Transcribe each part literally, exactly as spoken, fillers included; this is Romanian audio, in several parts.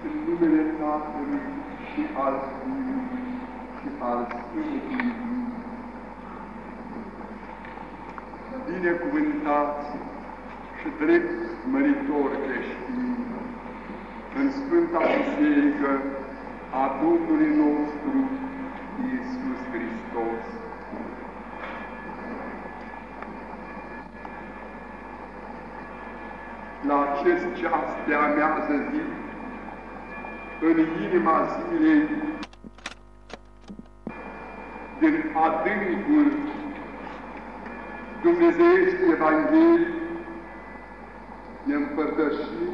În numele Tatălui și al Fiului și al Sfântului Duh. Binecuvântați și drept măritor creștini în Sfânta Biserică a Domnului nostru Iisus Hristos. La acest ceas de amiază zi, în inima zilei, din adâncul dumnezeiești Evangheliei, ne împărtășim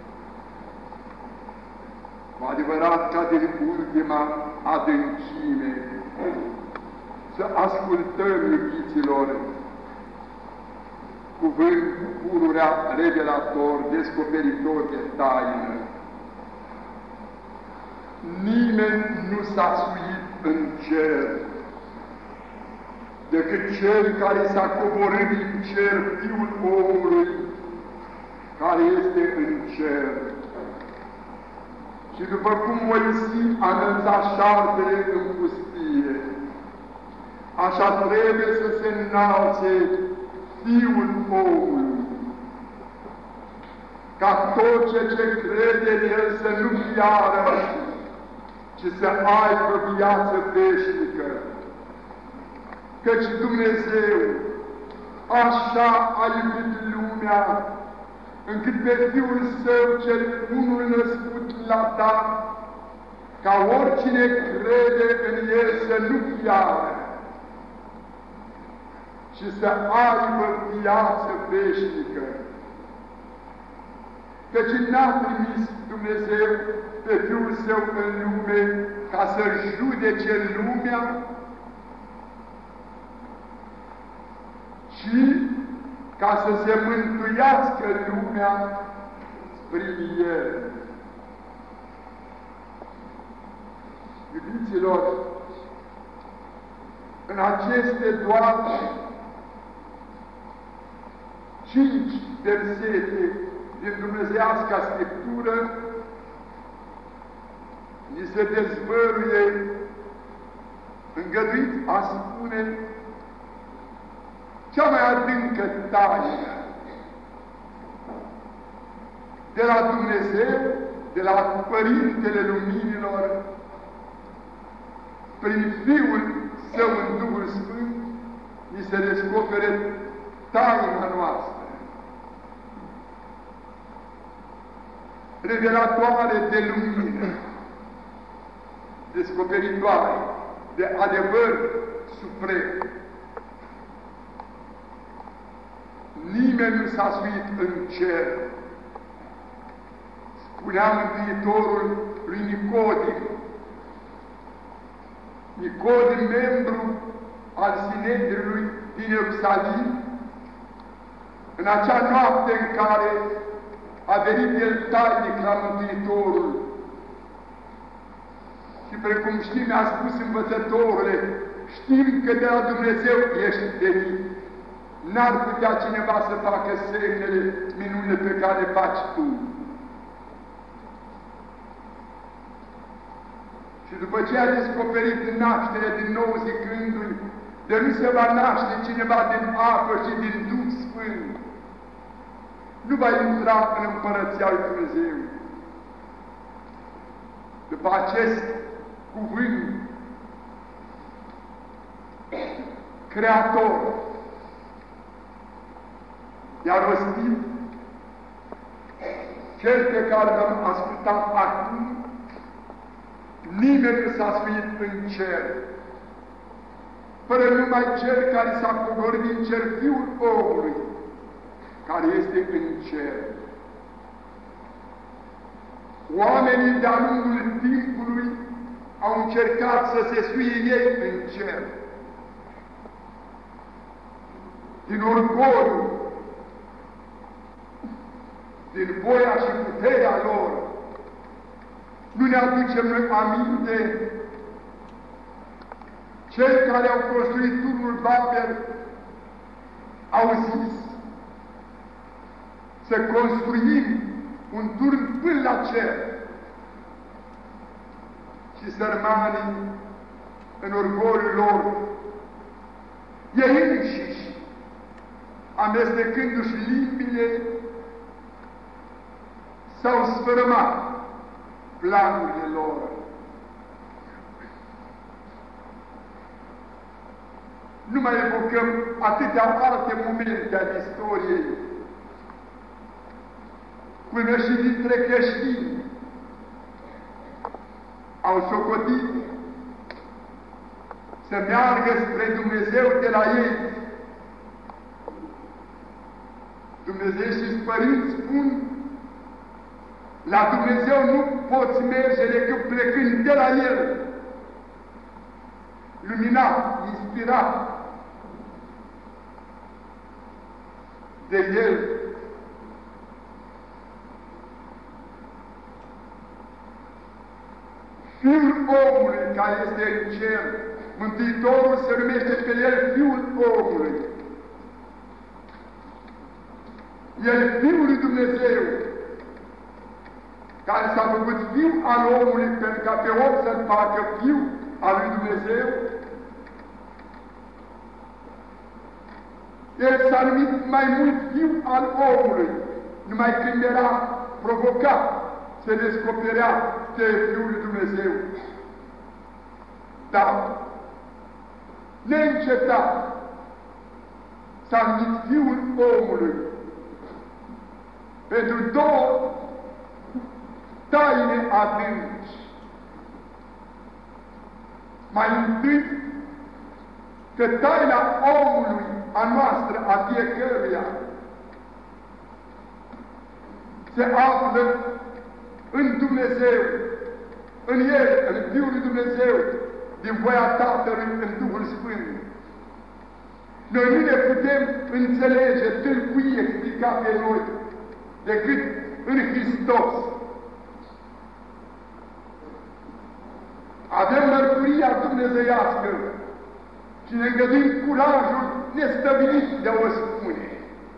cu adevărat ca din ultima adâncime, să ascultăm, iubiților, cuvânt pururea revelator, descoperitor de taină. Nimeni nu s-a suit în cer, decât cel care s-a coborât din cer, Fiul omului, care este în cer. Și după cum Moisie a înălțat șarpele în pustie, așa trebuie să se înalțe Fiul omului, ca tot ce ce crede în El să nu piară, ci să aibă viață veșnică. Căci Dumnezeu așa a iubit lumea, încât pe Fiul Său cel unul născut l-a dat, ca oricine crede în El să nu piară, și să aibă viață veșnică. Căci n-a trimis Dumnezeu pe Fiul Său în lume ca să judece lumea, ci ca să se mântuiască lumea prin El. Iubiților, în aceste doar cinci versete din Dumnezeiasca Scriptură, ni se dezvăluie, îngăduit a spune, cea mai adâncă taină de la Dumnezeu, de la Părintele Luminilor, prin Fiul Său în Duhul Sfânt, ni se descopere taina noastră, revelatoare de lumină, descoperitoare de adevăr suprem. Nimeni nu s-a suit în cer. Spunea Mântuitorul lui Nicodim. Nicodim, membru al Sinedriului din Ierusalim, în acea noapte în care a venit el tainic la Mântuitorul. Și precum știm, mi-a spus învățătorule, știm că de la Dumnezeu ești venit. N-ar putea cineva să facă semnele, minunile pe care le faci tu. Și după ce a descoperit nașterea din nou, zicându-i, de nu se va naște cineva din apă și din Duh Sfânt, nu va intra în Împărăția lui Dumnezeu. După acest cuvânt creator, i-a rostit, cel pe care l-am ascultat acum, nimeni nu s-a suit în cer, fără numai cel care s-a coborât din cer, Fiul omului, care este în cer. Oamenii de-a lungul timpului au încercat să se suie ei în cer. Din orgoliu, din voia și puterea lor, nu ne aducem noi aminte. Cei care au construit turnul Babel au zis să construim un turn până la cer, și sărmanii în orgoliul lor, ei înșiși, amestecându-și limbile, s-au sfărâmat planurile lor. Nu mai evocăm atâtea alte momente ale istoriei, până și dintre creștini au socotit să meargă spre Dumnezeu de la ei. Dumnezeu și părinți spun, la Dumnezeu nu poți merge decât plecând de la El, luminat, inspirat de El. Fiul omului care este în cer, Mântuitorul se numește pe El Fiul omului. El Fiul lui Dumnezeu, care s-a făcut Fiu al omului pentru ca pe om să-l facă Fiu al lui Dumnezeu. El s-a numit mai mult Fiu al omului, numai când era provocat, se descoperea că e Fiul lui Dumnezeu. Dar, neîncetat, s-a numit Fiul omului pentru două taine adânci. Mai întâi, că taina omului, a noastră, a fiecăruia, se află în Dumnezeu, în El, în Fiul lui Dumnezeu, din voia Tatălui în Duhul Sfânt. Noi nu ne putem înțelege, tâlcui, explica pe noi, decât în Hristos. Avem mărturia dumnezeiască și ne îngăduim curajul nestăvilit de a o spune,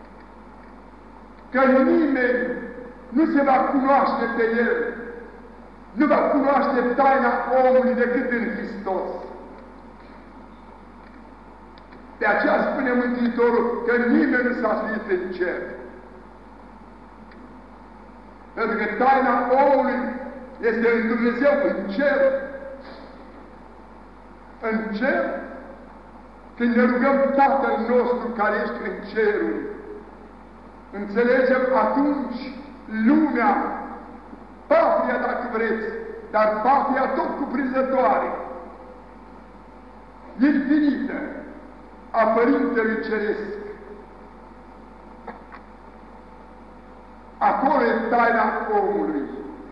că nimeni nu se va cunoaște pe El, nu va cunoaște taina omului decât în Hristos. De aceea spune Mântuitorul că nimeni nu s-a suit în cer. Pentru că taina omului este în Dumnezeu, în cer. În cer, când ne rugăm Tatăl nostru care ești în cerul, înțelegem atunci lumea, patria dacă vreți, dar patria tot cuprinzătoare, infinită, a Părintelui Ceresc. Acolo e taina omului.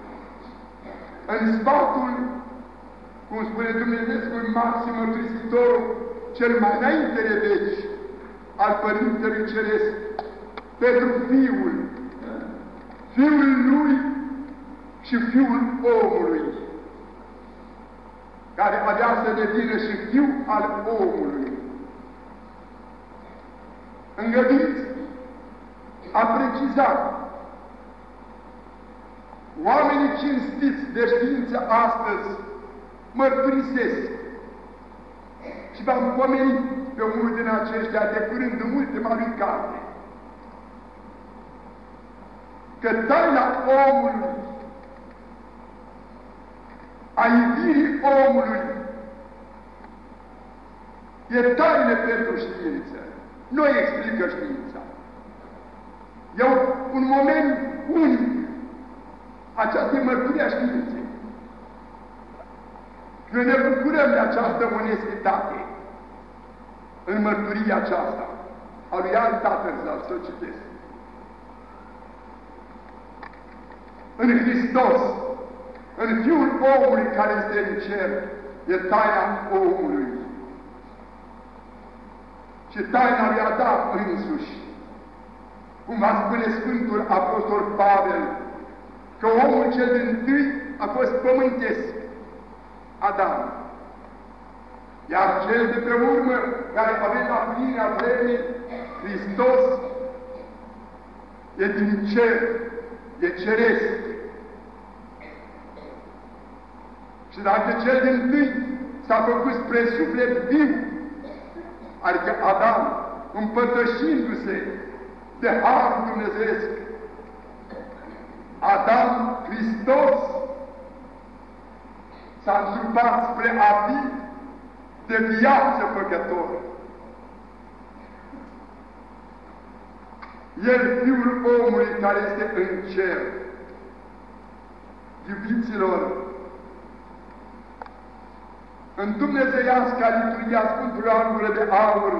În sfatul, cum spune Dumnezeul Maxim Mărturisitorul, cel mai înainte de veci, al Părintelui Ceresc, pentru Fiul, Fiul Lui și Fiul omului, care avea să devină și Fiu al omului. Îngăduiți a precizat, oamenii cinstiți de știință astăzi mărturisesc și v-am pomenit pe unul din aceștia de curând în ultima lui carte, că taina omului, a iubirii omului, e taină pentru știință. Nu explică știința. E un moment unic. Aceasta e mărturia științei. Noi ne bucurăm de această onestitate în mărturia aceasta a lui Ioan Tatălzal, să o citesc. În Hristos, în Fiul omului care este în cer, e taina omului. Și taina lui Adam însuși. Cum va spune Sfântul Apostol Pavel, că omul cel dintâi a fost pământesc, Adam. Iar cel de pe urmă, care a venit la plinea vremii, Hristos, e din cer, e ceresc. Și Și dacă cel dintâi s-a făcut spre suflet viu, adică Adam, împărtășindu-se de Harul Dumnezeesc, Adam Hristos s-a întrupat spre a fi de viață păcător. El, Fiul omului care este în cer. Iubiților, în dumnezeiasca liturghia Sfântului Angură de Aur,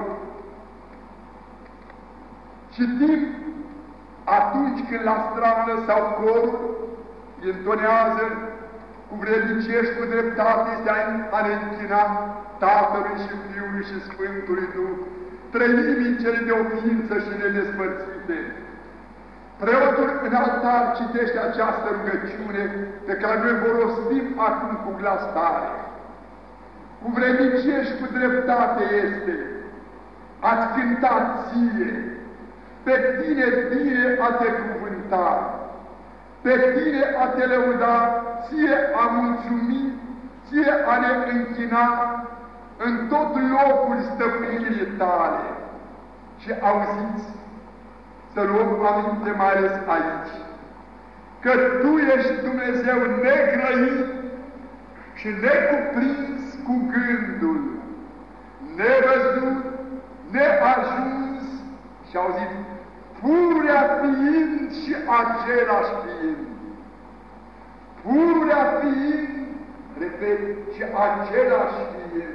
citim atunci când la strană sau corul intonează cu vrednicești, cu dreptate, este a ne închina Tatălui și Fiului și Sfântului Duh, trăimii cele de o ființă și nedespărțite. Preotul în altar citește această rugăciune pe care noi o rostim acum cu glas tare. Cu vrednicești, cu dreptate este, ați cântat ție, pe tine bine a te cuvânta, pe tine a te lăuda, ție a mulțumi, ție a ne închina în tot locul stăpânirii tale. Și auziți, să luăm aminte mai ales aici, că Tu ești Dumnezeu negrăit și necuprins cu gândul, nevăzut, neajuns, și auzit, pururea fiind și același fiind. Pururea fiind, repet, și același fiind.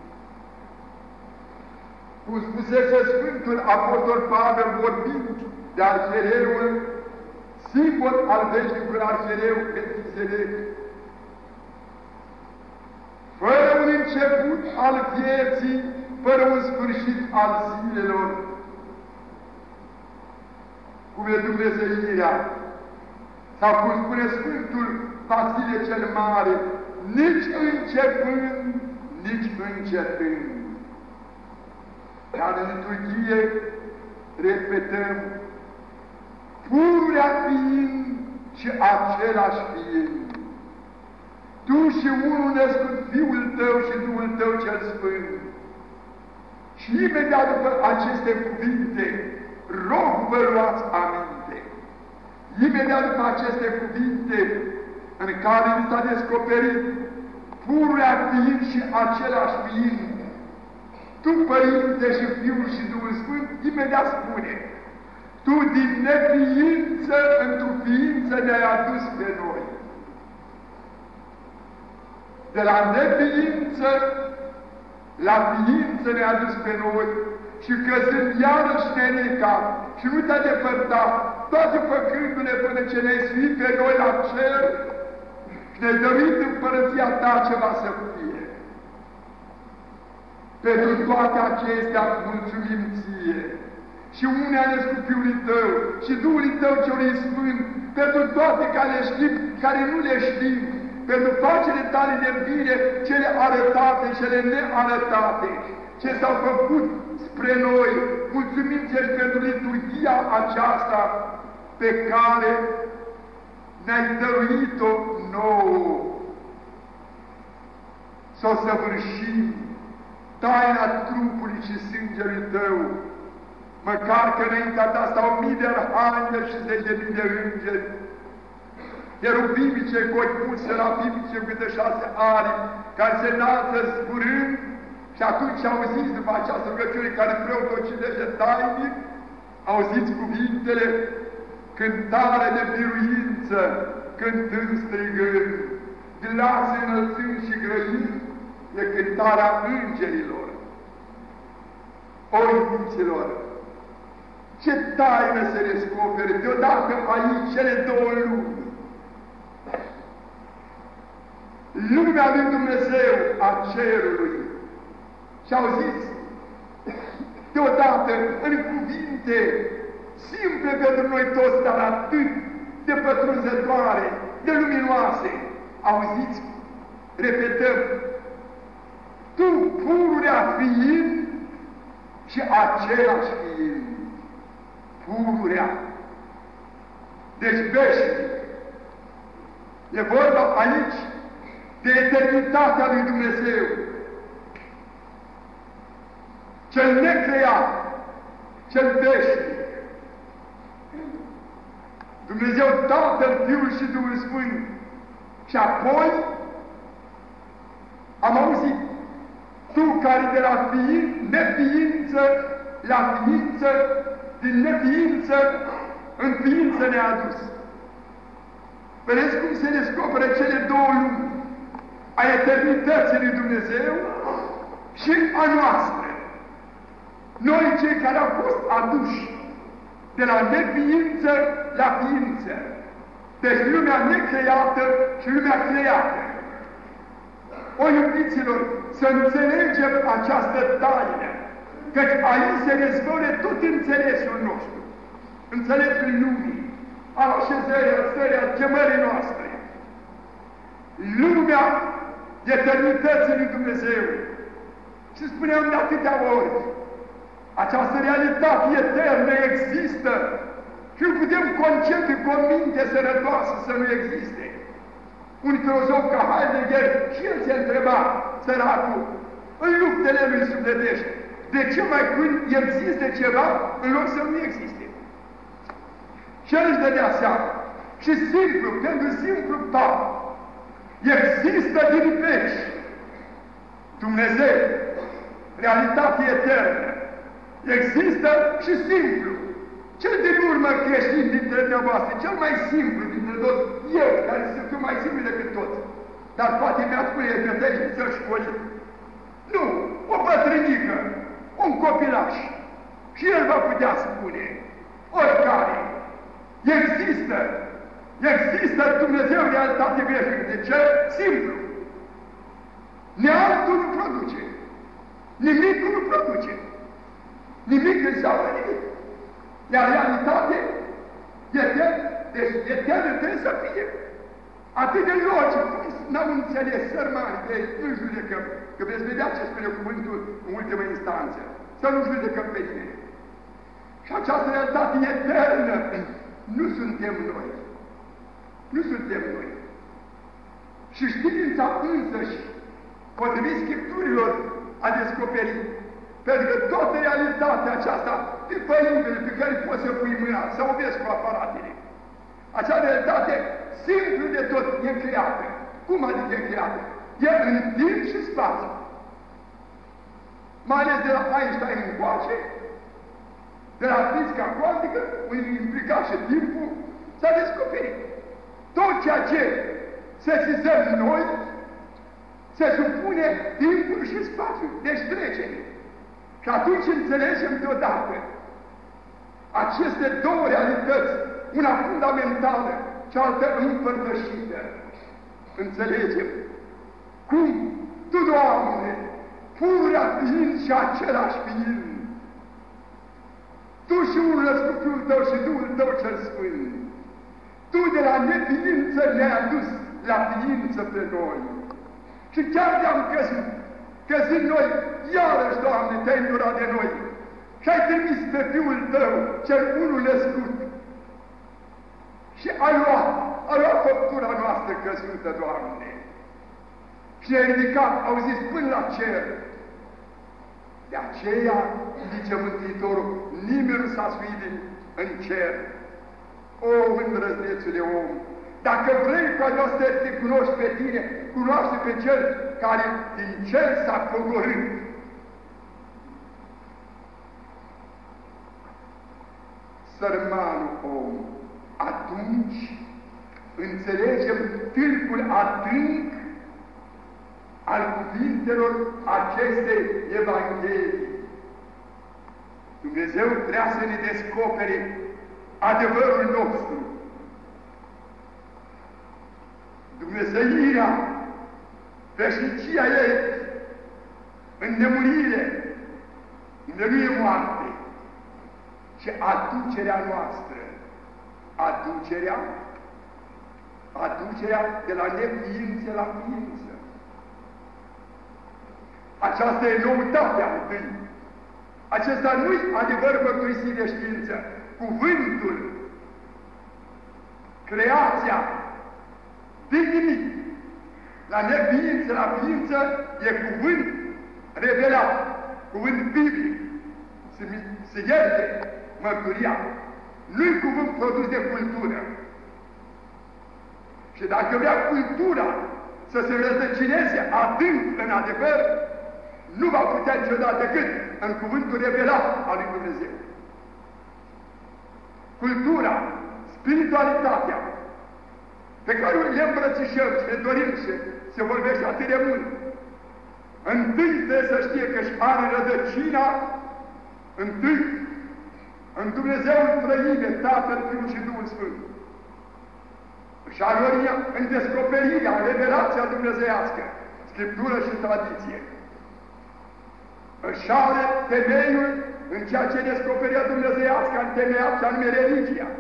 Cum spusese Sfântul Apostol Pavel vorbind de arhiereul, simbol al veșnicului arhiereu Melchisedec, fără un început al vieții, fără un sfârșit al zilelor, cum e dumnezeirea, sau cum spune Sfântul Vasile cel Mare, nici începând, nici încetând. Dar în liturghie repetăm, pururea fiind și același fiind. Tu și unul născut Fiul Tău și Duhul Tău cel Sfânt. Și imediat după aceste cuvinte, rog vă luați aminte. Imediat după aceste cuvinte, în care mi s-a descoperit pururea fiind și același fiind, Tu, Părinte și Fiul și Duhul Sfânt, imediat spune, Tu din neființă într-o ființă ne-ai adus pe noi. De la neființă la ființă ne-ai adus pe noi și căzând iarăși ne-ai necat și nu te-ai depărtat, toate făcându-ne până ce ne-ai suit pe noi la cer și ne-ai dăruit împărăția Ta ce va să fie. Pentru toate acestea mulțumim Ție. Și unea ales cu Fiului Tău și Duhului Tău celui Sfânt, pentru toate care le știm, care nu le știm, pentru facele Tale de bine, cele arătate, cele nearătate, ce s-au făcut spre noi. Mulțumim Ție pentru liturghia aceasta pe care ne-ai dăruit-o nouă. Să o săvârșim, taina trupului și sângelui Tău, măcar că înaintea Ta stau mii de arhangeli și zeci de mii de îngeri, cherubimice, coipuți, serafimice, cu câte șase aripi, care se înalță zburând, și atunci auziți după această rugăciune care preotul o citește tainic, auziți cuvintele, cântare de biruință, cântând, strigând, glase înălțând și grăind, e cântarea îngerilor. O, iubiților, ce taină se descopere deodată aici cele două lumi. Lumea lui Dumnezeu a cerului. Și auziți, deodată, în cuvinte simple pentru noi toți, dar atât de pătrunzătoare, de luminoase, auziți, repetăm, Tu pururea fiind și același fiind. Pururea. Deci veșnic. E vorba aici de eternitatea lui Dumnezeu, cel necreat, cel veșnic. Dumnezeu Tatăl, Fiul și Duhul Sfânt. Și apoi am auzit, tu care de la fiin, neființă la ființă, din neființă în ființă ne-a adus. Vedeți cum se descoperă cele două lumi, a eternității lui Dumnezeu și a noastră. Noi cei care au fost aduși de la neființă la ființă, deci lumea necreată și lumea creată. O, iubiților, să înțelegem această taină, căci aici se dezvăluie tot înțelesul nostru, înțelesul lumii, al așezării, al stării, al chemării noastre. Lumea eternității lui Dumnezeu. Și spuneam de atâtea ori, această realitate eternă există și nu putem concepe cu o minte sănătoasă să nu existe. Un filozof ca Heidegger și el se întreba, săracul, în luptele lui sufletești, de ce mai când există ceva în loc să nu existe? Și el își dădea seama. Și simplu, pentru simplu fapt, există din veci Dumnezeu, realitate eternă. Există și simplu. Cel din urmă creștin dintre dumneavoastră, cel mai simplu dintre toți, eu, care sunt mai simplu decât toți. Dar poate mi-a spune că trebuie să-l școli. Nu, o bătrânică, un copilaș. Și el va putea spune, oricare, există, există Dumnezeu realitate veșnică. De ce? Simplu. Nealtul nu produce. Nimicul nu produce. Nimic înseamnă nimic. Iar realitate eternă, deci eternă trebuie să fie. Atât de logic, n-am înțeles, sărmani, de nu judecăm, că veți vedea ce spune cuvântul în ultimă instanță, să nu judecăm pe nimeni. Și această realitate eternă nu suntem noi. Nu suntem noi. Și știința însăși, potrivit Scripturilor, a descoperit. Pentru că toată realitatea aceasta depăibilă pe care poți să pui mâna, să o vezi cu aparatele. Acea realitate, simplu de tot, e creată. Cum adică e creată? E în timp și spațiu. Mai ales de la Einstein încoace, de la fizica cuantică, unde implica și timpul, s-a descoperit. Tot ceea ce sesizăm noi, se supune timpul și spațiul, deci trecere. Și atunci înțelegem deodată aceste două realități, una fundamentală, cealaltă împărtășită. Înțelegem cum Tu, Doamne, pururea fiind și același fiind, Tu și unul născut Fiul Tău și Duhul Tău cel Sfânt, Tu de la neființă ne-ai adus la ființă pe noi. Și chiar de-am căzut, căzând noi, iarăși, Doamne, Te-ai îndurat de noi și ai trimis pe Fiul Tău, cel unul născut, și ai luat, ai luat făptura noastră căzută, Doamne, și ne-ai ridicat, au zis, până la cer. De aceea, zice Mântuitorul, nimeni nu s-a suit în cer. O, îndrăznețule om, dacă vrei cu aceasta să te cunoști pe tine, cunoaște pe Cel care din cer s-a coborât. Sărmanul om, atunci înțelegem tâlcul adânc al cuvintelor acestei Evanghelii. Dumnezeu vrea să ne descopere adevărul nostru. Dumnezeirea, veșnicia ei, în nemurire, unde nu e moarte, și aducerea noastră, aducerea, aducerea de la neființă la ființă. Aceasta e noutatea întâi. Acesta nu-i adevăr mărturisit de știință. Cuvântul, creația, din nimic, La neființă, la ființă, e cuvânt revelat, cuvânt biblic. Se, se ierte mărturia. Nu-i cuvânt produs de cultură. Și dacă vrea cultura să se rădăcineze adânc în adevăr, nu va putea niciodată decât în cuvântul revelat al lui Dumnezeu. Cultura, spiritualitatea, pe care le îmbrățișăm și le dorim și se vorbește atât de mult, întâi trebuie să știe că își are rădăcina, întâi, în Dumnezeul Trăime, Tatăl, Fiul și Duhul Sfânt. Și aloria în descoperirea, în revelația dumnezeiască, Scriptură și tradiție. Își are temeiul în ceea ce descoperea dumnezeiască, în temeiat, și anume religia.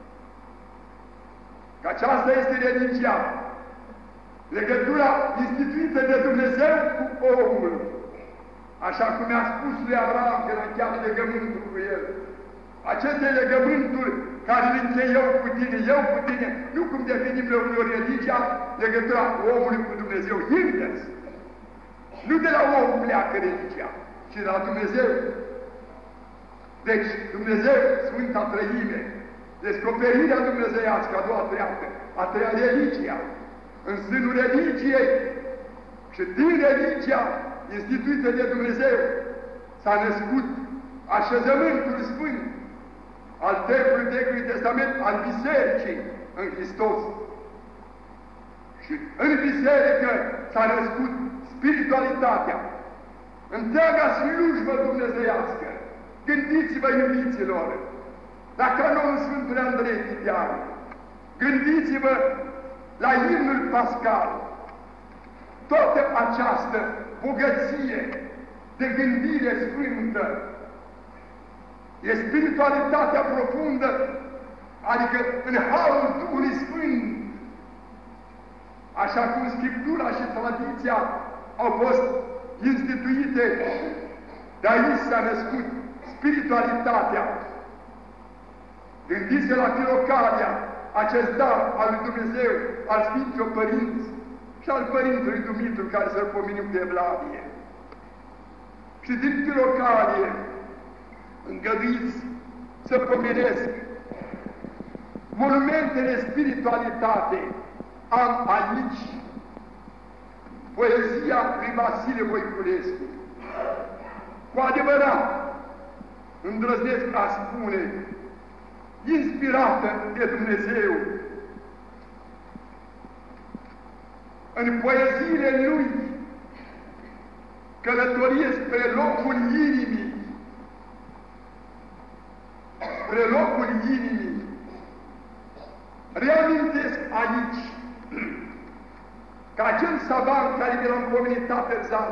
Că aceasta este religia, legătura instituită de Dumnezeu cu omul. Așa cum i-a spus lui Abraham când a încheiat legământul cu el. Aceste legământuri care le închei eu cu tine, eu cu tine, nu cum definim noi religia, legătura omului cu Dumnezeu, invers. Nu de la om pleacă religia, ci de la Dumnezeu. Deci, Dumnezeu, Sfânta Trăime, descoperirea dumnezeiască, a doua treaptă, a treia religia, în sânul religiei și din religia instituită de Dumnezeu s-a născut așezământul Sfânt al Templului Vechiului Testament, al Bisericii în Hristos. Și în Biserică s-a născut spiritualitatea, întreaga slujbă dumnezeiască. Gândiți-vă, iubiților, la canonul Sfântului Andrei Tibean, gândiți-vă la imnul pascal, toată această bogăție de gândire sfântă, e spiritualitatea profundă, adică în harul Duhului Sfânt, așa cum Scriptura și tradiția au fost instituite, de aici s-a născut spiritualitatea. Gândiți-vă la Filocalia, acest dar al lui Dumnezeu, al Sfinților Părinți și al Părintelui Dumitru, care să-l pomenim de Evlavie. Și din Filocalie, îngăduiți să pomenesc monumentele spiritualitate. Am aici poezia lui Vasile Voiculescu. Cu adevărat, îndrăznesc a spune, inspirată de Dumnezeu. În poeziile lui, călătorie spre locul inimii, spre locul inimii. Reamintesc aici că acel savant care de l-am pomenit Taterzan,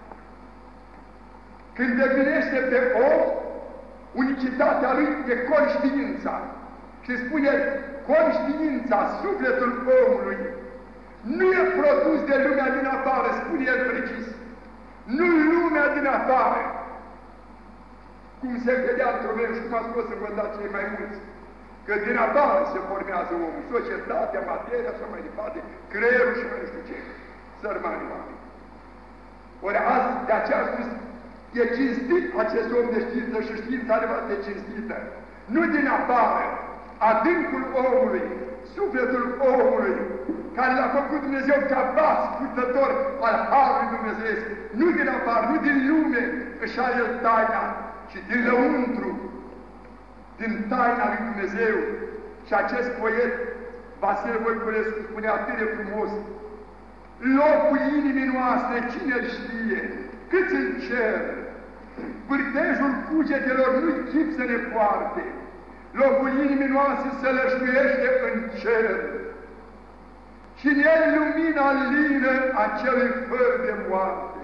când definește pe om, unicitatea lui e conștiința. Și spune, conștiința, sufletul omului, nu e produs de lumea din afară, spune el precis. Nu lumea din afară. Cum se vedea într-o vreme și cum a spus să vă dați cei mai mulți. Că din afară se formează omul, societatea, materia, așa mai departe, creierul și mai nu știu ce. Sărmani oameni. Ori azi, de aceea a spus, e cinstit acest om de știință și știința adevărat e cinstită. Nu din afară, adâncul omului, sufletul omului, care l-a făcut Dumnezeu ca vas purtător al Harului Dumnezeu, nu din afară, nu din lume își are el taina, ci din lăuntru, din taina lui Dumnezeu. Și acest poet, Vasile Voiculescu, spune atât de frumos, locul inimii noastre, cine îl știe, cât în cer, vârtejul cugetelor nu-i chip să ne poarte, locul inimii noastre se lășluiește în cer, și în el lumina lină a celui fără de moarte.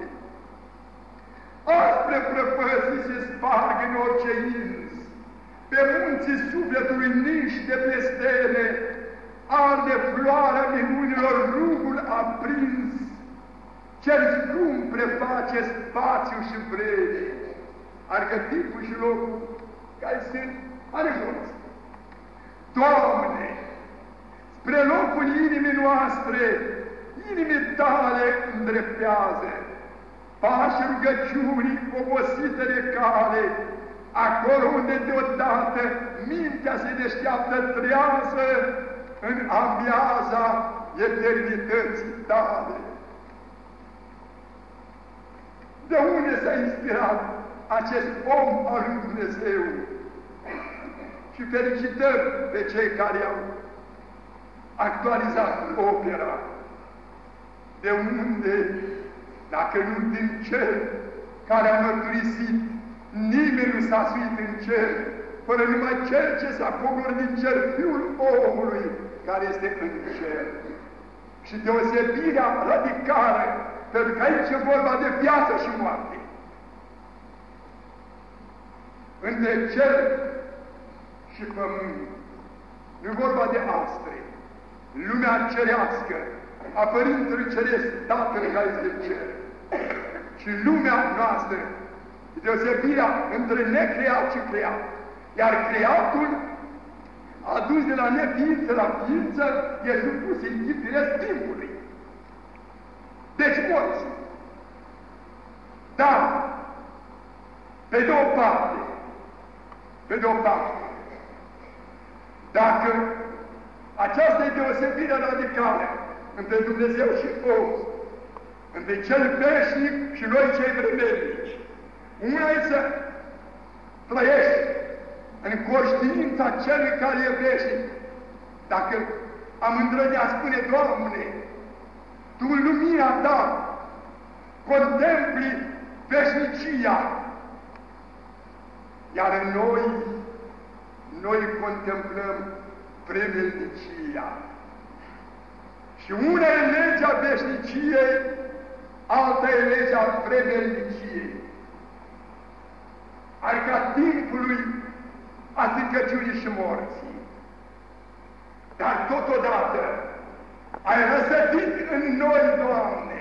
Aspre prăpăsii se sparg în orice ins, pe munții sufletului nici de pe stele, arde floarea minunilor rugul aprins, cel scump preface spațiu și vreme, adică timpul și locul care sunt anevoți. Doamne, spre locul inimii noastre, inimii tale îndreptează, pași rugăciunii obosite de cale, acolo unde deodată mintea se deșteaptă trează în amiaza eternității tale. De unde s-a inspirat acest om al lui Dumnezeu? Și felicităm pe cei care au actualizat opera. De unde, dacă nu din cer, care a mărturisit, nimeni nu s-a suit în cer, fără numai cel ce s-a coborât din cer, Fiul omului, care este în cer. Și deosebirea radicală, pentru că aici e vorba de viață și moarte. Între cer și pământ, nu e vorba de astre, lumea cerească, a Părintelui Ceresc, Tatăl care este cer, și lumea noastră, deosebirea între necreat și creat, iar creatul, adus de la neființă la ființă, e supus în chip direct timpului. Deci morți. Dar, pe de o parte, pe de o parte, dacă această deosebire radicală între Dumnezeu și om, între cel veșnic și noi cei vremelnici, una e să trăiești în conștiința celui care e veșnic. Dacă am îndrăznea spune, Doamne, Tu în lumina Ta contempli veșnicia, iar noi, noi contemplăm vremelnicia. Și una e legea veșniciei, alta e legea vremelniciei. Adică timpului a stricăciunii și morții. Dar totodată ai răsădit în noi, Doamne,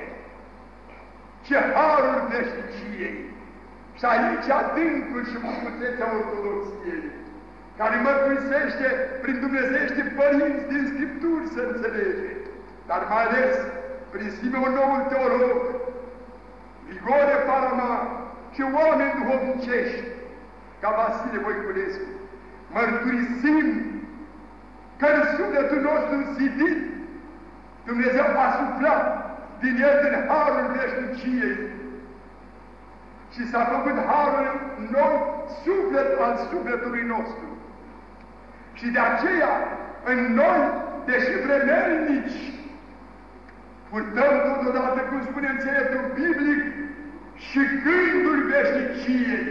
ce harul veșniciei. Și aici adâncul și frumusețea ortodoxiei, care mărturisește prin dumnezeiești părinți din Scripturi să înțelege, dar mai ales prin Simeon Noul Teolog, Grigore Palama și oameni duhovnicești, ca Vasile Voiculescu, mărturisim că în sufletul nostru sidit Dumnezeu a suflat din el, din harul veșniciei, și s-a făcut harul nou suflet al sufletului nostru. Și de aceea, în noi, deși vremelnici, purtăm totodată, cum spune înțeleptul biblic, și gândul veșniciei.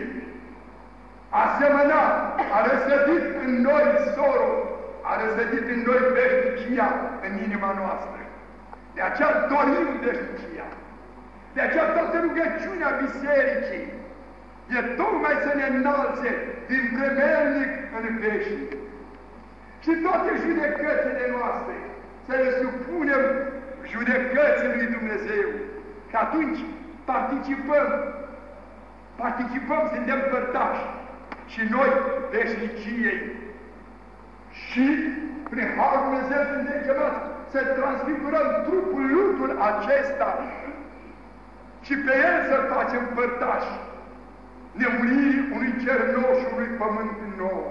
Asemănat, a răsădit în noi sorul, a răsădit în noi veșnicia în inima noastră. De aceea dorim veșnicia. De aceea toată rugăciunea bisericii e tocmai să ne înalțe din vremelnic în veșnic. Și toate judecățile noastre să le supunem judecății lui Dumnezeu. Și atunci participăm, participăm, suntem părtași și noi veșniciei. Și prin Harul Dumnezeu suntem chemați să transfigurăm trupul, lutul acesta și pe el să-l facem părtași nemuririi unui cer nou și unui pământ nou.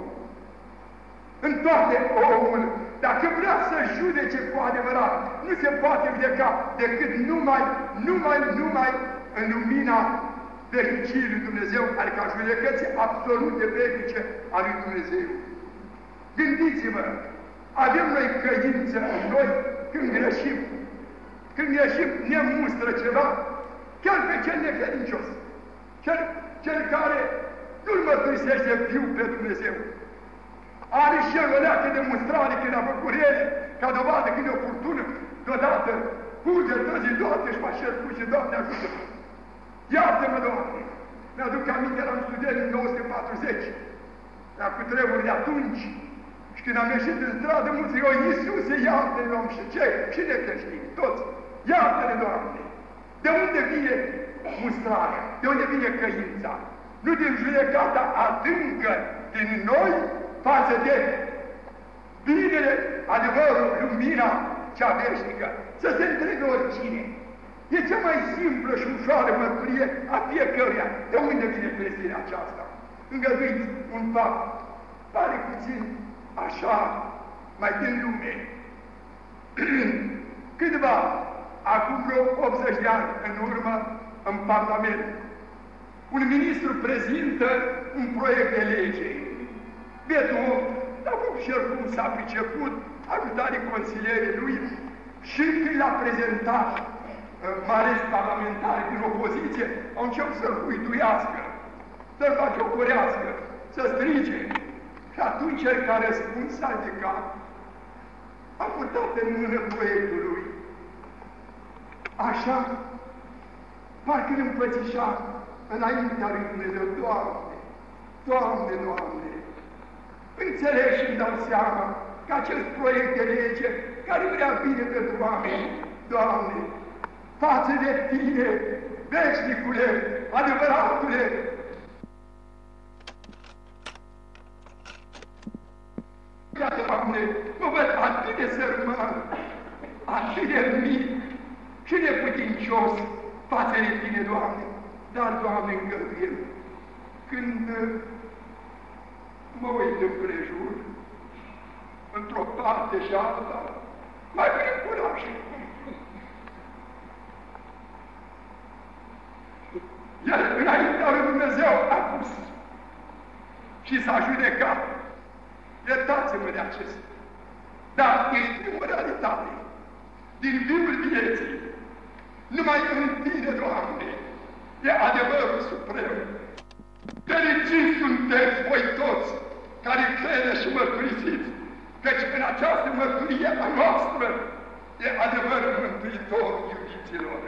În toate omul, dacă vrea să judece cu adevărat, nu se poate judeca decât numai, numai, numai în lumina veșniciei lui Dumnezeu, adică a judecății absolute veșnice a lui Dumnezeu. Gândiți-vă, avem noi căință în noi când greșim. Când greșim, ne mustră ceva, chiar pe cel necredincios, cel, cel care nu-L mărturisește viu pe Dumnezeu. Are și el o leacă de mustrare când a făcut rele, ca dovadă când e o furtună, deodată, fuge, trăzi, Doamne, și mă așez, fuge, Doamne, ajută-mă! Iartă-mă, Doamne! Mi-aduc aminte, eram student în nouă sute patruzeci, dar cu treburi de atunci, și când am ieșit în stradă, mulți zic, o, Iisuse, iartă-ne, Doamne, și ce? Și ne creștini, toți, iartă-ne, Doamne! De unde vine mustrarea? De unde vine căința? Nu din judecata adâncă din noi, față de binele, adevărul, lumina, cea veșnică, să se întrebe oricine. E cea mai simplă și ușoară mărturie a fiecăruia. De unde vine trezirea aceasta? Îngăduiți un fapt, pare puțin așa, mai din lume. Cândva, acum vreo optzeci de ani în urmă, în Parlament, un ministru prezintă un proiect de lege. Vedul, dar cum și el cum s-a priceput, ajutat de consilierii lui, și când l-a prezentat, mai ales parlamentari din opoziție, au început să-l huiduiască, să-l bagiocorească, să strige. Și atunci el care a răspuns s-a ridicat, a purtat în mână proiectul lui. Așa, parcă îl împățișa înaintea lui Dumnezeu, Doamne, Doamne, Doamne, înțeleg și îmi dau seama că acest proiect de lege care vrea bine pentru oameni, Doamne, față de Tine, veșnicule, adevăratule, Doamne, mă văd atât de sărman, atât de mic și neputincios față de Tine, Doamne, dar, Doamne, îngăduie când mă uit împrejur, într-o parte și alta, mai vine curaj. El, înaintea lui Dumnezeu, a pus și s-a judecat. Iertați-mă de acest. Dar este o realitate. Din viul vieții, numai în Tine, Doamne, e adevărul suprem. Fericiți sunteți voi toți care credeți și mărturisiți, căci în această mărturie a noastră e adevărul mântuitor, iubiților.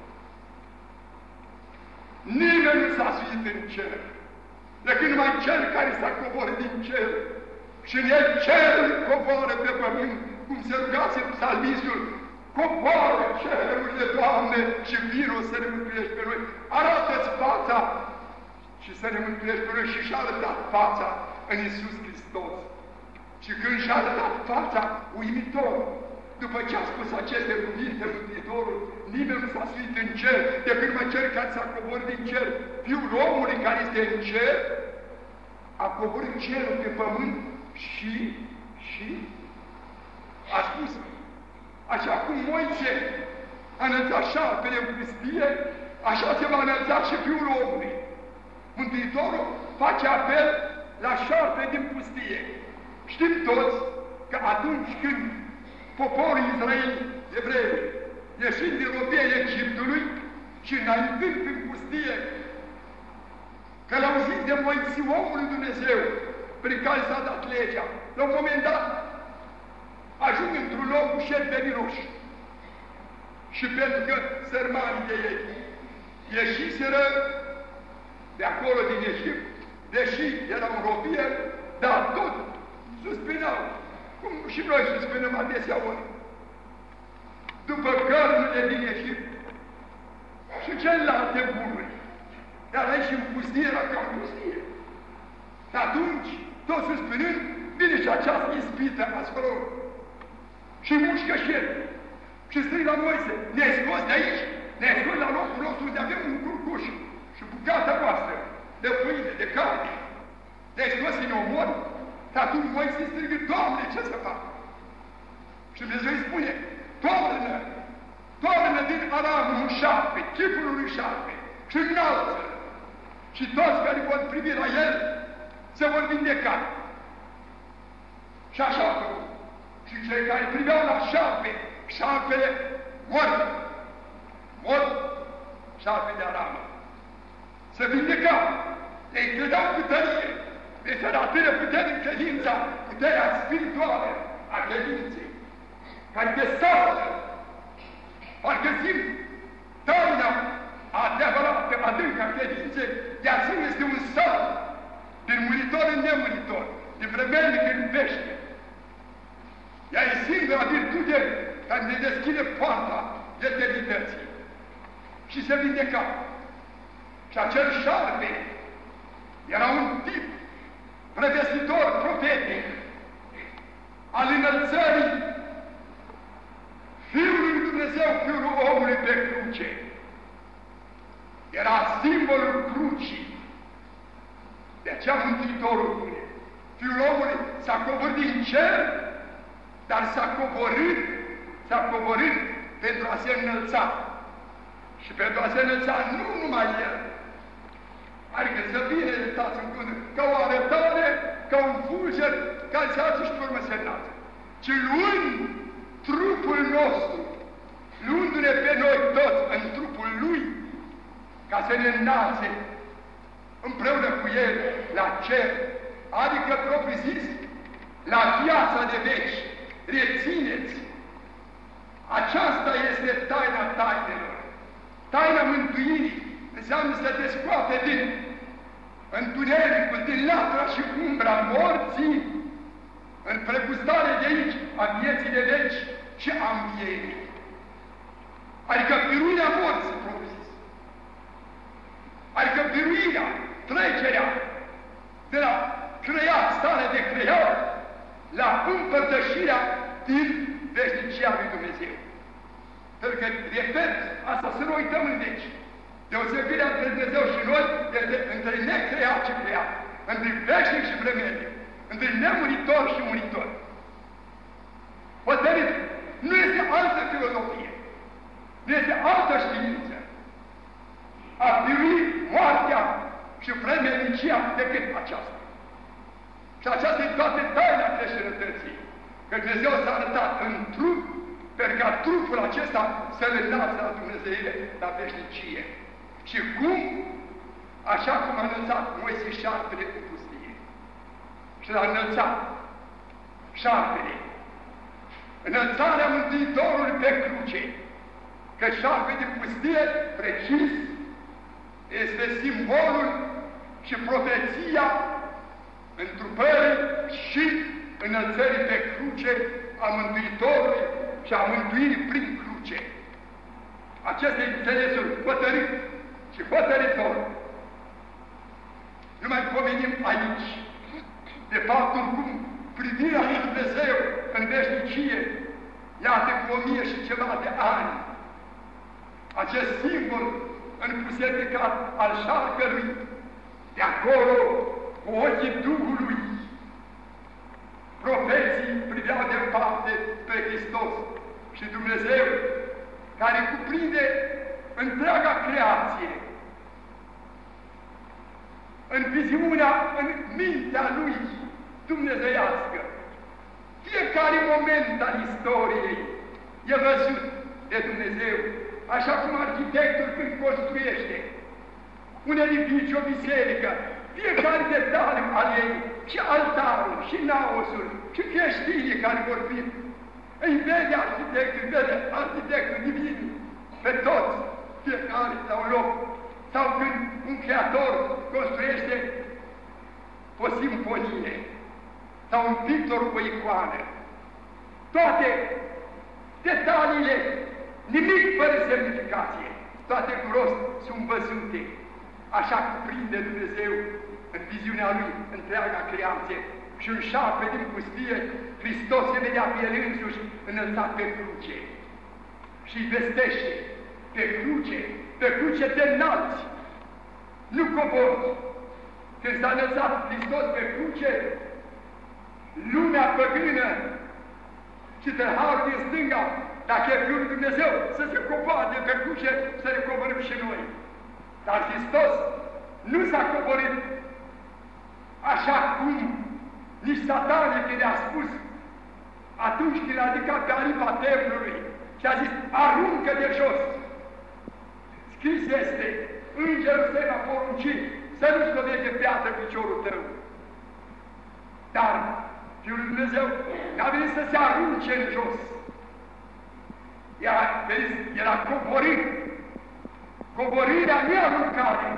Nimeni nu s-a suit în cer, decât numai Cel care s-a coborât din cer. Și în el cerul coboară pe pământ, cum se rugați în psalmistul, coboară cerurile, Doamne, și vinul să ne mântuiești pe noi. Arată-ți fața și să ne mântuiești pe noi. Și și-a arătat fața în Iisus Hristos. Și când și-a arătat fața, uimitor, după ce a spus aceste cuvinte, Mântuitorul, nimeni nu s-a suit în cer, decât mă cer care s-a coborât din cer. Fiul omului care este în cer, a coborât cerul pe pământ și, și a spus, așa cum Moise a înălțat șarpele în pustie, așa se va înălța și Fiul omului. Mântuitorul face apel la șarpe din pustie. Știm toți că atunci când poporul Israel, evrei, ieșind din robia Egiptului și înaintând în pustie, că l-au zis de Moise, omul lui Dumnezeu, prin care s-a dat legea, la un moment dat, ajung într-un loc cu șerpeni roși. Și pentru că sărmanii de ei ieșiseră de acolo din Egipt, deși erau în robie, dar tot suspinau, cum și noi suspinăm adesea ori. După cărnile din Egipt și celelalte bunuri, dar aici în pustie era ca în pustie. Și atunci, tot suspinând, vine și această ispită asupra lor. Și mușcă și el. Și strigă la Moise, ne-ai scos de aici, ne-ai scos la locul nostru unde avem un curcuș și bucata noastră de pâine, de carne. Ne-ai scos să ne omori. Și atunci Moise strigă, Doamne, ce să fac? Și Dumnezeu îi spune, toarnă, toarnă din Aram un șarpe, chipul unui șarpe și înalță. Și toți care vor privi la el se vor vindeca. Și așa a făcut. Și cei care priveau la șarpe, șarpele mort, mort, șarpe de aramă, se vindeca. Ei credeau cu tărie. Este atât de puternic credința, puterea spirituală a credinței, care te saltă. Parcă simt taina adevărată, adâncă a credinței, de asemenea este un salt din muritor în nemuritor, din vremelnic în vește. Ea e singura virtute care ne deschide poarta eternității. Și se vindeca. Și acel șarpe era un tip prevestitor profetic al înălțării Domnului pe cruce era simbolul crucii. De aceea Mântuitorul spune, Fiul omului s-a coborât din cer, dar s-a coborât, s-a coborât pentru a se înălța. Și pentru a se înălța nu numai El, adică să vină iertați în cuvânt, ca o arătare, ca un fulger, care se alță și pe urmă se înalță, ci luând trupul nostru, luându-ne pe noi toți în trupul Lui, ca să ne înalțe împreună cu El la cer, adică propriu zis, la viața de veci. Rețineți! Aceasta este taina tainelor. Taina mântuirii înseamnă să te scoate din întunericul, din latura și umbra morții, în pregustare de aici a vieții de veci și a învierii. Adică biruirea morții, propriu zis. Adică biruirea, trecerea de la creat, stare de creat, la împărtășirea din veșnicia lui Dumnezeu. Pentru că, repet, asta să nu uităm în veci. Deosebirea între Dumnezeu și noi este între necreat și creat, între veșnic și vremelnic, între nemuritor și muritor. Hotărât, nu este altă filozofie, nu este altă știință a birui moartea și vremelnicia decât aceasta. Și aceasta e toată taina creștinătății, că Dumnezeu s-a arătat în trup, pentru ca trupul acesta să-L înalțe la Dumnezeire, la veșnicie. Și cum? Așa cum a înălțat Moise șarpele în pustie. Și l-a înălțat șarpele. Înălțarea Mântuitorului pe cruce, că șarpele din pustie, precis, este simbolul și profeția întrupării și înălțării pe cruce a Mântuitorului și a mântuirii prin cruce. Acesta e înțelesul hotărât și hotărător. Nu mai pomenim aici de faptul cum privirea lui Dumnezeu în veșnicie, iată cu o mie și ceva de ani, acest simbol înpusetecat al șarpelui, de acolo, cu ochii Duhului, profeții priveau departe pe Hristos și Dumnezeu, care cuprinde întreaga creație, în viziunea, în mintea Lui dumnezeiască. Fiecare moment al istoriei e văzut de Dumnezeu, așa cum arhitectul când construiește un edificiu, o biserică, fiecare detaliu al ei, și altarul, și naosul, și creștinii care vor fi, îi vede arhitectul, îi vede arhitectul divin, pe toți, fiecare la un loc. Sau când un creator construiește o simfonie, sau un pictor cu o icoană, toate detaliile, nimic fără semnificație, toate cu rost sunt văzute. Așa cuprinde Dumnezeu în viziunea Lui întreaga creație. Și un șarpe din pustie, Hristos se vedea pe El însuși înălțat pe cruce. Și îi vestește, pe cruce, pe cruce te înalți, nu cobori. Când s-a înălțat Hristos pe cruce, lumea păgână și tâlharul din stânga, dacă e Fiul lui Dumnezeu, să se coboare pe cruce, să ne coborâm și noi. Dar Hristos nu s-a coborât așa cum nici satane când i-a spus atunci când a ridicat pe aripa templului și a zis, aruncă de jos. Scris este, îngerul săi a poruncit să nu slovești de piatră piciorul tău. Dar Fiul lui Dumnezeu n-a venit să se arunce în jos. Era, era coborât. Coborârea nu e aruncare.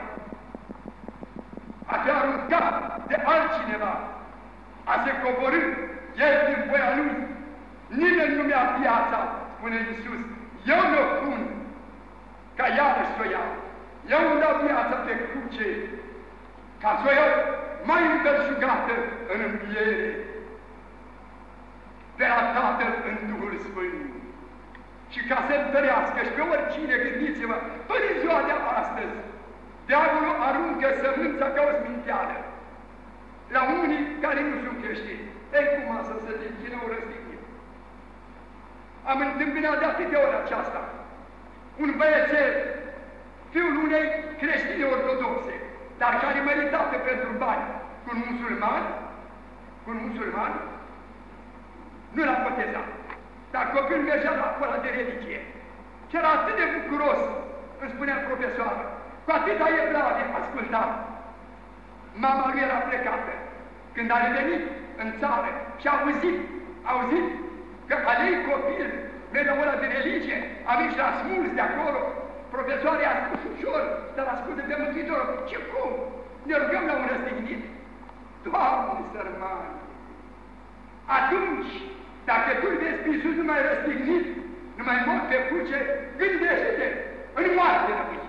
A te arunca de altcineva, a se coborâ, El din voia Lui. Nimeni nu mi-a viața, spune Iisus, eu mi-o pun, ca iarăși să o iau. Eu îmi dau viața pe cruce, ca să o iau mai învălșugată în înviere, de la Tatăl în Duhul Sfânt. Și ca să întărească și pe oricine, gândiți-vă, până în ziua de astăzi, diavolul aruncă sămânța ca o sminteală la unii care nu sunt creștini. Ei, cum asta să devină o răstignire? Am întâmpinat de atâtea ori aceasta. Un băiețel, fiul unei creștine ortodoxe, dar care măritată pentru bani cu un musulman, cu un musulman, nu l-a botezat. Dar copilul mergea la acolo de religie. Și era atât de bucuros, îmi spunea profesoara, cu atâta evlavie ascultam. Mama lui era plecată. Când a revenit în țară și a auzit, a auzit că alei copil mereu ăla de religie, a venit și l-a smuls de acolo, profesoarea i-a spus ușor, dar ascultă pe Mântuitorul. Ce cum? Ne rugăm la un răstignit? Doamne sărmani! Atunci, dacă tu vezi pe Iisus numai răstignit, numai mort pe cruce, gândește-te, în moarte rămâi.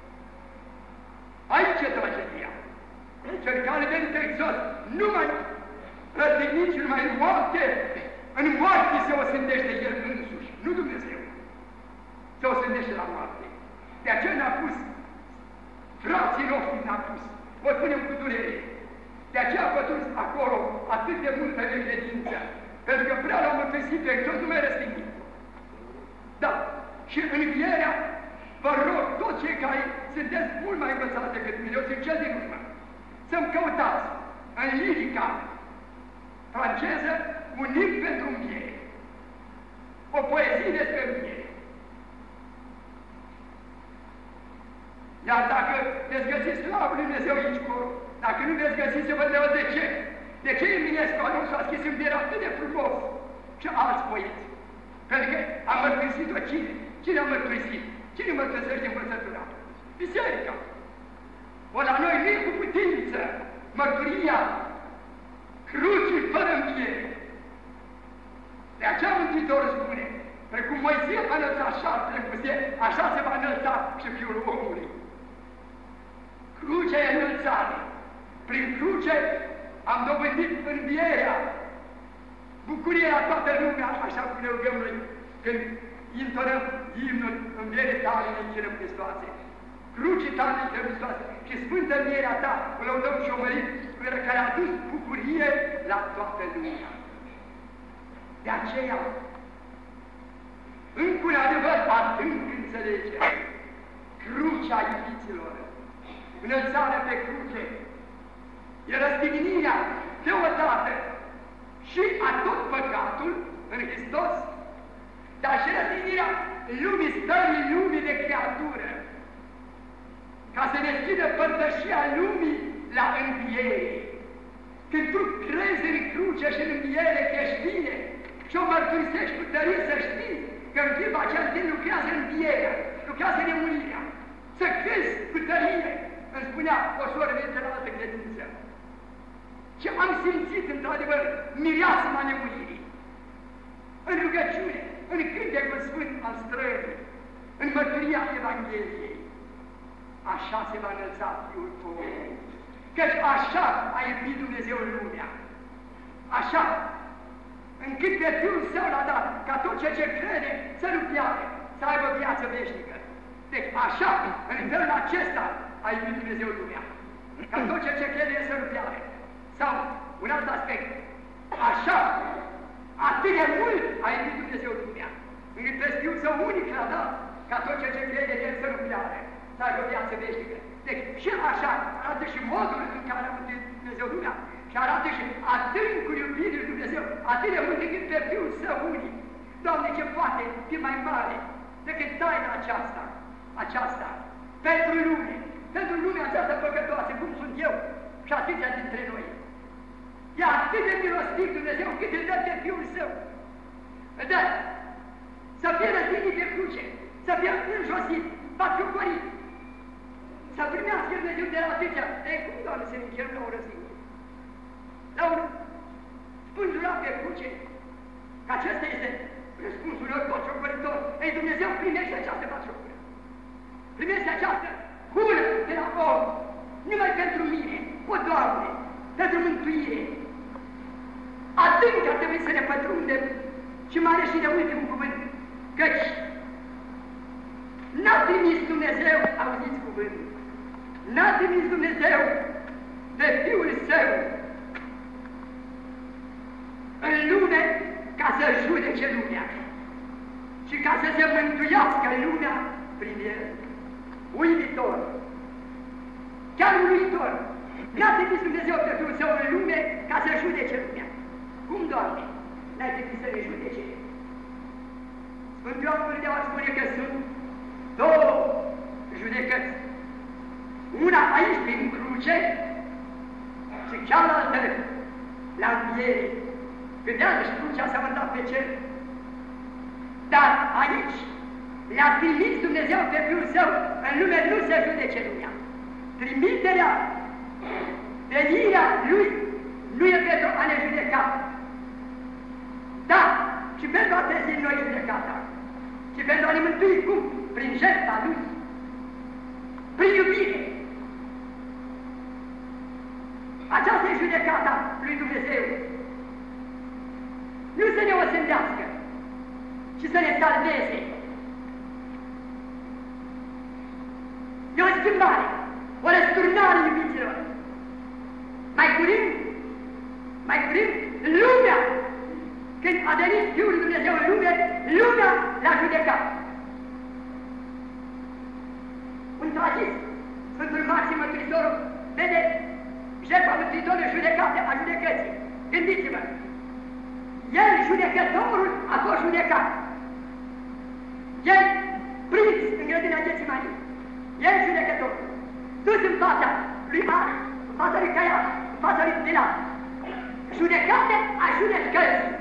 Aici e tragedia. Cel care veni pe Exos, numai răstignit și numai în moarte, în moarte se osândește El însuși, nu Dumnezeu. Se osândește la moarte. De aceea ne-a pus, frații noștri ne-a pus, o spunem cu durere. De aceea a pătruns acolo atât de multă necredință, pentru că prea l-au mărturisit pe Exos numai răstignit. Da, și învierea, vă rog, toți cei care sunteți mult mai învățați decât mine, eu sunt cel din urmă, să-mi căutați în lirica franceză un imn pentru înviere, o poezie despre înviere. Iar dacă veți găsi slavă lui Dumnezeu aici, dacă nu veți găsi, să vă întreb de ce. De ce Eminescu Alonso a scris învierea atât de frumos și alți poeți? Pentru că a mărturisit-o cine? Cine a mărturisit? Cine mărturisește învățătura? Biserica. O la noi nu e cu putință mărturia crucii fără înviere. De aceea Mântuitorul spune, precum Moise a înălțat șarpele pustie, așa se va înălța și Fiul omului. Crucea e înălțare. Prin cruce am dobândit învierea, bucuria la toată lumea, așa cum ne rugăm noi când intonăm imnul învierii tale în închinăm Hristoase. Crucii tale în Hristoase și sfântă învierea ta, o lăudăm și o mărim, care a adus bucurie la toată lumea. De aceea, încă un adevăr adânc înțelege, crucea iubiților, înălțarea pe cruce, e răstignirea deodată și a tot păcatul în Hristos, dar și răstignirea lumii, stării lumii de creatură, ca să ne deschidă părtășia lumii la înviere. Când tu crezi în cruce și în înviere că ești bine și o mărturisești cu tărie, să știi că în timp acel timp lucrează învierea, lucrează nemurirea. Să crezi cu tărie, îmi spunea o soră de la altă credință. Și am simțit, într-adevăr, mireasma nemuririi. În rugăciune, în cântecul sfânt al străinii, în mărturia Evangheliei. Așa se va înălța Fiul omului. Căci așa a iubit Dumnezeu lumea. Așa, încât pe Fiul Său l-a dat, ca tot ce ce crede să nu piare, să aibă viață veșnică. Deci așa, în felul acesta a iubit Dumnezeu lumea. Ca tot ce ce crede să nu piare. Sau, un alt aspect, așa, atât de mult a iubit Dumnezeu lumea, încât pe Fiul Său unic l-a dat, ca tot ce ce crede El să nu piare, să aibă viață veșnică. Deci și așa arată și modul în care a mântuit Dumnezeu lumea și arată și adâncul iubirii lui Dumnezeu, atât de mult încât pe Fiul Său unic. Doamne, ce poate fi mai mare decât taina aceasta, aceasta, pentru lume, pentru lumea aceasta păcătoasă, cum sunt eu și atâția dintre noi. E atât de milostiv Dumnezeu cât îl dă pe Fiul Său. Îl dă să fie răstignit pe cruce, să fie înjosit, batjocorit, să primească Dumnezeu de la atâția. Ei, cum, Doamne, să ne încherăm la o răstignire? La un spânzurat pe cruce, că acesta este răspunsul lor batjocoritor. Ei, Dumnezeu primește această batjocură. Primește această hulă de la om, numai pentru mine, o Doamne, pentru mântuire. Adânc ar trebui să ne pătrundem și mai ales și de ultimul cuvânt, căci trimis Dumnezeu, auziți cuvântul, n-a trimis Dumnezeu pe Fiul Său în lume ca să judece lumea, ci ca să se mântuiască lumea prin El. Uimitor, chiar uluitor, n-a trimis Dumnezeu pe Fiul Său în lume ca să judece lumea. Cum, Doamne, n-ai trimis să ne judece? Sfântul Ioan Gură de Aur spune că sunt două judecăți. Una aici, prin cruce, și cealaltă la înviere. Când iarăși crucea s-a mântat pe cer. Dar aici le-a trimis Dumnezeu pe Fiul Său în lume nu se judece lumea. Trimiterea, venirea Lui nu e pentru a ne judeca. Da, și pentru a trezi noi judecata. Și pentru a ne mântui cum? Prin jertfa Lui. Prin iubire. Aceasta e judecata lui Dumnezeu. Nu să ne osândească, ci să ne salveze. E o schimbare, o răsturnare, iubiților. Mai curând, mai curând, lumea, când a venit Fiul lui Dumnezeu în lume, lumea l-a judecat. Într-o zis, Sfântul Maxim Mântuitorul vede jertfa Mântuitorului judecată a judecății. Gândiți-vă! El, judecătorul, a fost judecat. El, prins în grădina Ghețimanii. El, judecătorul, dus în fața lui Ana, în fața lui Caiaf, în fața lui Pilat. Judecate a judecății.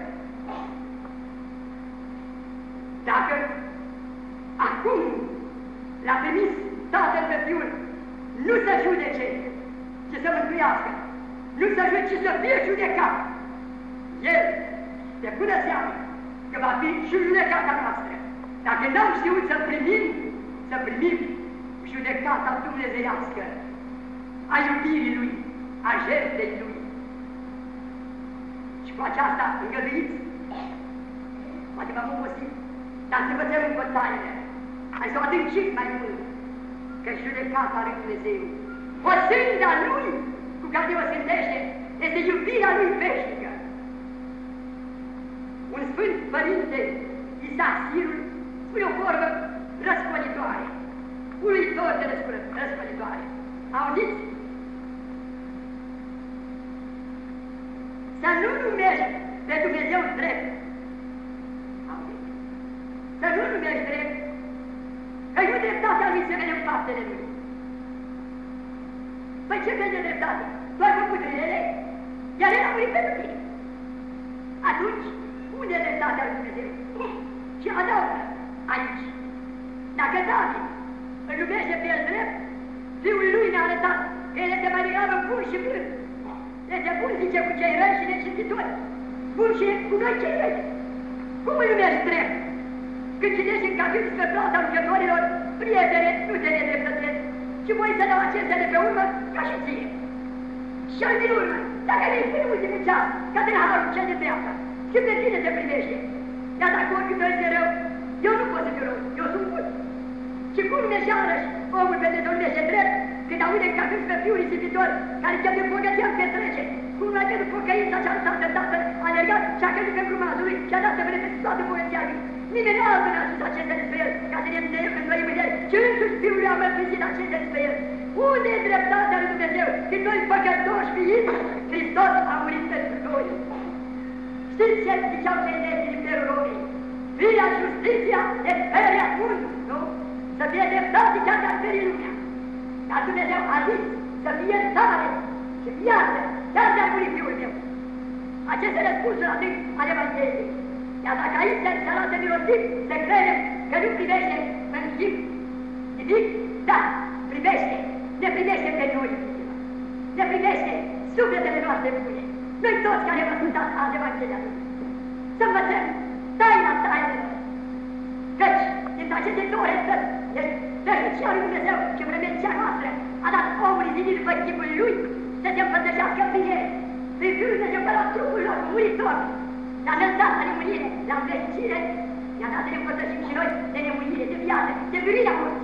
Dacă acum l-a trimis Tatăl pe Fiul, nu să judece, ci să mântuiască. Nu să judece, ci să fie judecat. El se pune seama că va fi și judecata noastră. Dacă n-am știut să primim, să primim judecata dumnezeiască a iubirii Lui, a jertfei Lui. Și cu aceasta îngăduiți, poate v-am obosit, dar să învățăm încă o taină. Hai să o adâncim mai mult, că judecata lui Dumnezeu, o sânda Lui cu care o sândește, este iubirea Lui veșnică. Un Sfânt Părinte, Isaac Sirul, spune o vorbă răscolitoare, uluitor de răscolitoare. Auziți? Să nu numești pe Dumnezeu drept. Auziți? Să nu numești drept, că nu dreptatea Lui se vede în faptele Lui. Păi ce vede dreptate? Tu ai făcut rele, iar El a murit pentru tine. Atunci, unde e dreptatea lui Dumnezeu? Și adaugă aici. Dacă David îl iubește pe el drept, Fiul lui ne-a arătat că el este mai degrabă bun și blând. Este bun, zice, cu cei răi și necinstitori. Bun și cu noi cei răi. Cum îl iubești drept? Când citești în capitolul despre plata lucrătorilor, prietene, nu te nedreptățesc, și voi să dau acestea de pe urmă ca și ție. Și al din urmă, dacă vei fi ultimul ceas, ca din harul cel de dreapta, și pe tine te primește. Iar dacă oricât îți e rău, eu nu pot să fiu rău, eu sunt bun. Și cum ne iarăși omul pe Dumnezeu este drept, când aude în capitol pe Fiul risipitor, care chiar de bogăția în petrece, cum l-a pierdut pocăința cea lăsată de Tatăl, a alergat și a căzut pe grumazul lui și a dat să vede pe toată bogăția lui. Nimeni altul n-a spus acestea despre el, ca să ne îndoim în el, ci însuși Fiul lui a mărturisit acestea despre el. Unde e dreptatea lui Dumnezeu? Când noi păcătoși fiind, Hristos a murit pentru noi. Știți ce ziceau cei nezi din Imperul Romii? Firea justiția de feria mundul, nu? Să fie dreptate chiar de-ar feri lumea. Dar Dumnezeu a zis să fie tare și viață, chiar de-ar muri Fiul meu. Aceste răspunsuri adânc ale Evangheliei. Iar dacă aici se arată milotiv, să credem că nu privește în chip nimic, da, privește, ne privește pe noi, ne privește sufletele noastre bune. Noi toți care vă ascultat azi Evanghelia Lui, să învățăm taina tainelor, căci dintre aceste două rețări, deci veșnicia lui Dumnezeu și vremenicia noastră, a dat omului zidit după chipul Lui să se împărtășească prin El, prin Fiul Dumnezeu pe la trupul lor muritor, l-a lăsat la nemurire, la învecicire, i-a dat să ne împărtășim și noi de nemurire, de viață, de virirea morții.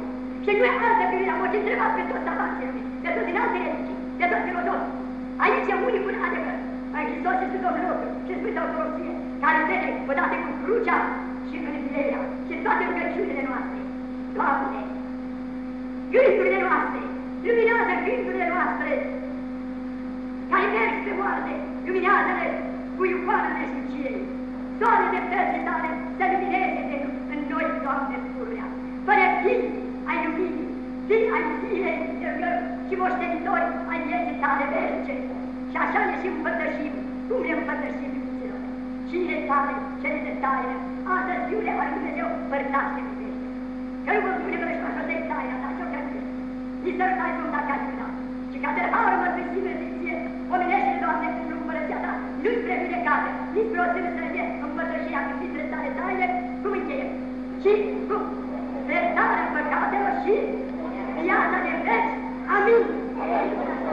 Și nu e altă primire la voce, întrebați pe toți avanții lumii, pe toți din alte religii, pe toți filozofi. Aici e unicul adevăr. Mai Hristos este Domnul nostru și Sfânta Ortodoxie, care vede odată cu crucea și învierea și toate rugăciunile noastre. Doamne, gândurile noastre, luminează gândurile noastre, care merg spre moarte, luminează-le cu icoana neștiuciei. Soare de fețe tale să lumineze de în noi, Doamne, pururea. Fără fii ai luminii, fii ai zilei de rugăm și moștenitori ai vieții tale veșnice. Și așa ne și împărtășim, cum ne împărtășim, iubiților. Cine tale, cele de taină, astăzi iule al Dumnezeu, părtaște iubește. Că nu vă spune că își mă taina ta, ce-o crește. Nici să-l dai Domnul dacă ai luna. Și ca de hară mărturisime ziție, omenește, Doamne, în împărăția ta, nu spre judecată, nici spre o sână străine, împărtășirea cu Sfintele tale taine, cum încheie. Și cu iertarea păcatelor și viața de veci. Amin.